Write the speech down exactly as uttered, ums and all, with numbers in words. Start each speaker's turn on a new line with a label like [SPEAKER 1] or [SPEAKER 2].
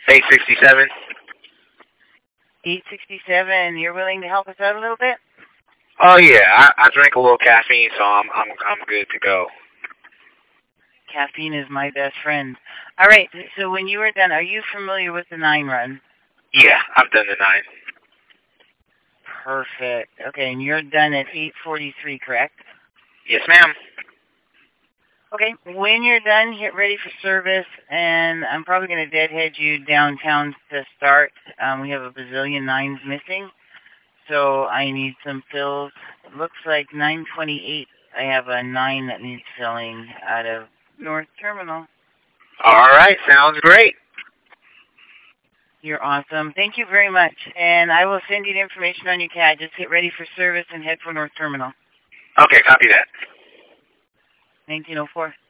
[SPEAKER 1] eight sixty-seven.
[SPEAKER 2] eight sixty-seven. You're willing to help us out a little bit?
[SPEAKER 1] Oh yeah, I, I drink a little caffeine, so I'm I'm I'm good to go.
[SPEAKER 2] Caffeine is my best friend. All right. So when you were done, are you familiar with the nine run?
[SPEAKER 1] Yeah, I've done the nine.
[SPEAKER 2] Perfect. Okay, and you're done at eight forty-three, correct?
[SPEAKER 1] Yes, ma'am.
[SPEAKER 2] Okay, when you're done, get ready for service, and I'm probably going to deadhead you downtown to start. Um, we have a bazillion nines missing, so I need some fills. It looks like nine twenty-eight. I have a nine that needs filling out of North Terminal.
[SPEAKER 1] All right, sounds great.
[SPEAKER 2] You're awesome. Thank you very much, and I will send you the information on your C A D. Just get ready for service and head for North Terminal.
[SPEAKER 1] Okay, copy that.
[SPEAKER 2] nineteen oh four.